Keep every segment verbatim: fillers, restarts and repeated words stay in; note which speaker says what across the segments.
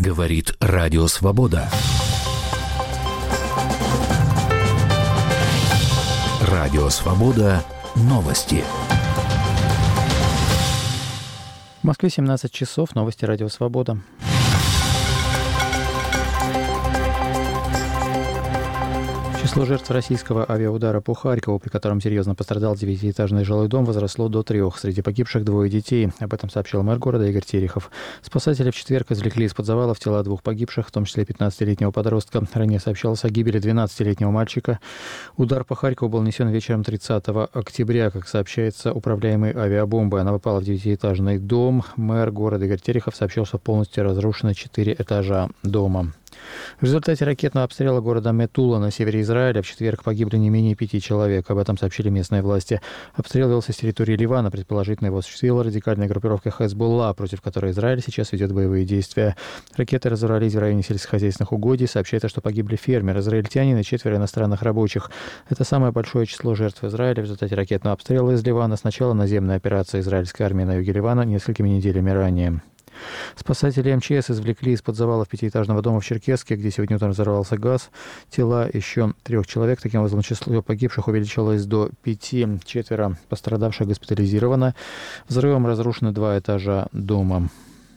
Speaker 1: Говорит Радио Свобода. Радио Свобода. Новости.
Speaker 2: В Москве семнадцать часов. Новости Радио Свобода. Число жертв российского авиаудара по Харькову, при котором серьезно пострадал девятиэтажный жилой дом, возросло до трех. Среди погибших двое детей. Об этом сообщил мэр города Игорь Терехов. Спасатели в четверг извлекли из-под завалов тела двух погибших, в том числе пятнадцатилетнего подростка. Ранее сообщалось о гибели двенадцатилетнего мальчика. Удар по Харькову был нанесен вечером тридцатого октября. Как сообщается, управляемой авиабомбой она попала в девятиэтажный дом. Мэр города Игорь Терехов сообщил, что полностью разрушены четыре этажа дома. В результате ракетного обстрела города Метула на севере Израиля в четверг погибли не менее пяти человек. Об этом сообщили местные власти. Обстрел велся с территории Ливана. Предположительно, его осуществила радикальная группировка Хезболла, против которой Израиль сейчас ведет боевые действия. Ракеты разорвались в районе сельскохозяйственных угодий. Сообщается, что погибли фермер, израильтянин и четверо иностранных рабочих. Это самое большое число жертв Израиля в результате ракетного обстрела из Ливана с начала наземной операции израильской армии на юге Ливана несколькими неделями ранее. Спасатели эм че эс извлекли из-под завалов пятиэтажного дома в Черкесске, где сегодня утром взорвался газ, тела еще трех человек. Таким образом, число погибших увеличилось до пяти. Четверо пострадавших госпитализировано. Взрывом разрушены два этажа дома.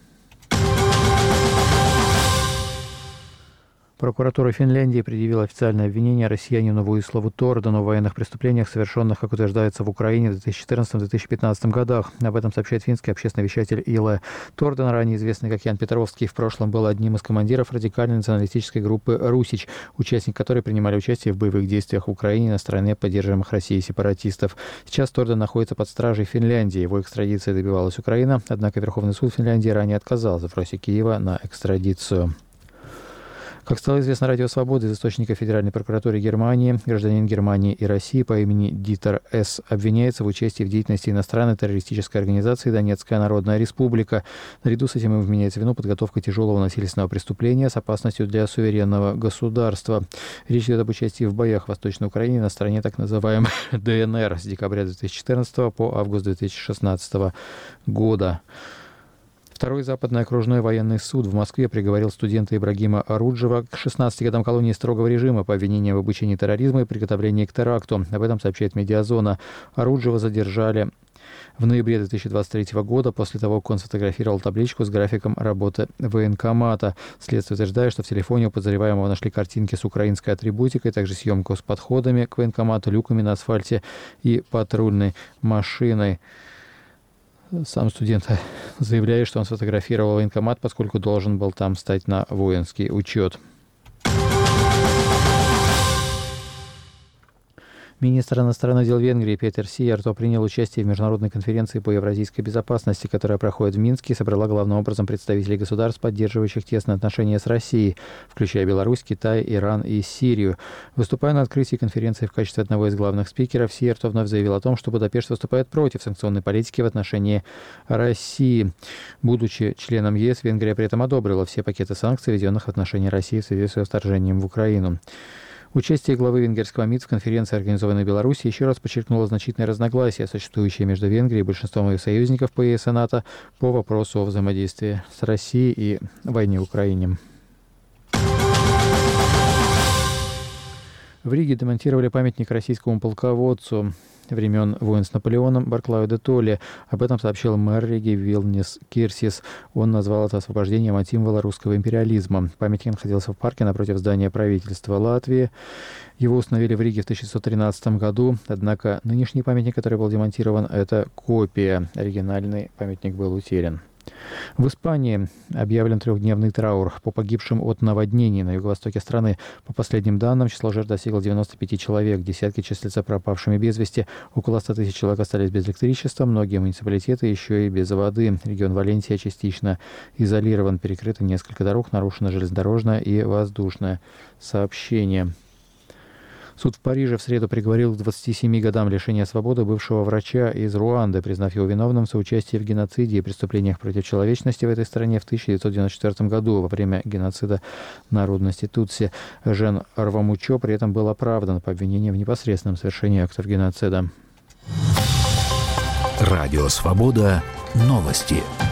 Speaker 2: Прокуратура Финляндии предъявила официальное обвинение россиянину Вуиславу Тордану в военных преступлениях, совершенных, как утверждается, в Украине в две тысячи четырнадцатом — две тысячи пятнадцатом годах. Об этом сообщает финский общественный вещатель Илэ. Тордан, ранее известный как Ян Петровский, в прошлом был одним из командиров радикальной националистической группы «Русич», участники которой принимали участие в боевых действиях в Украине на стороне поддерживаемых Россией сепаратистов. Сейчас Тордан находится под стражей Финляндии. Его экстрадиции добивалась Украина, однако Верховный суд Финляндии ранее отказал в запросе Киева на экстрадицию. Как стало известно Радио Свобода, из источника Федеральной прокуратуры Германии, гражданин Германии и России по имени Дитер С. обвиняется в участии в деятельности иностранной террористической организации «Донецкая Народная Республика». Наряду с этим ему вменяется в вину подготовка тяжелого насильственного преступления с опасностью для суверенного государства. Речь идет об участии в боях в Восточной Украине на стороне так называемой дэ эн эр с декабря две тысячи четырнадцатого по август две тысячи шестнадцатого года. Второй западный окружной военный суд в Москве приговорил студента Ибрагима Оруджева к шестнадцати годам колонии строгого режима по обвинению в обучении терроризма и приготовлении к теракту. Об этом сообщает «Медиазона». Оруджева задержали в ноябре две тысячи двадцать третьего года после того, как он сфотографировал табличку с графиком работы военкомата. Следствие утверждает, что в телефоне у подозреваемого нашли картинки с украинской атрибутикой, также съемку с подходами к военкомату, люками на асфальте и патрульной машиной. Сам студент заявляет, что он сфотографировал военкомат, поскольку должен был там стать на воинский учет. Министр иностранных дел Венгрии Петер Сиярто принял участие в международной конференции по евразийской безопасности, которая проходит в Минске и собрала главным образом представителей государств, поддерживающих тесные отношения с Россией, включая Беларусь, Китай, Иран и Сирию. Выступая на открытии конференции в качестве одного из главных спикеров, Сиярто вновь заявил о том, что Будапешт выступает против санкционной политики в отношении России. Будучи членом ЕС, Венгрия при этом одобрила все пакеты санкций, введенных в отношении России в связи с ее вторжением в Украину. Участие главы венгерского МИД в конференции, организованной в Беларуси, еще раз подчеркнуло значительные разногласия, существующие между Венгрией и большинством ее союзников по ЕС и НАТО по вопросу о взаимодействии с Россией и войне в Украине. В Риге демонтировали памятник российскому полководцу времен войн с Наполеоном Барклаю де Толле. Об этом сообщил мэр Риги Вилнис Кирсис. Он назвал это освобождением от символа русского империализма. Памятник находился в парке напротив здания правительства Латвии. Его установили в Риге в тысяча девятьсот тринадцатом году. Однако нынешний памятник, который был демонтирован, это копия. Оригинальный памятник был утерян. В Испании объявлен трехдневный траур по погибшим от наводнений на юго-востоке страны. По последним данным, число жертв достигло девяноста пяти человек. Десятки числятся пропавшими без вести. Около ста тысяч человек остались без электричества. Многие муниципалитеты еще и без воды. Регион Валенсия частично изолирован. Перекрыто несколько дорог. Нарушено железнодорожное и воздушное сообщение. Суд в Париже в среду приговорил к двадцати семи годам лишения свободы бывшего врача из Руанды, признав его виновным в соучастии в геноциде и преступлениях против человечности в этой стране в тысяча девятьсот девяносто четвёртом году во время геноцида народности Тутси. Жен Арвамучо при этом был оправдан по обвинению в непосредственном совершении актов геноцида.
Speaker 1: Радио Свобода. Новости.